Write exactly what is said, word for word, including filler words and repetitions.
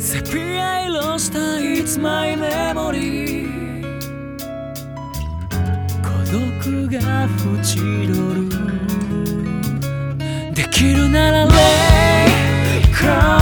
Sepia I lost It's my memory 孤独が縁取るできるなら Lay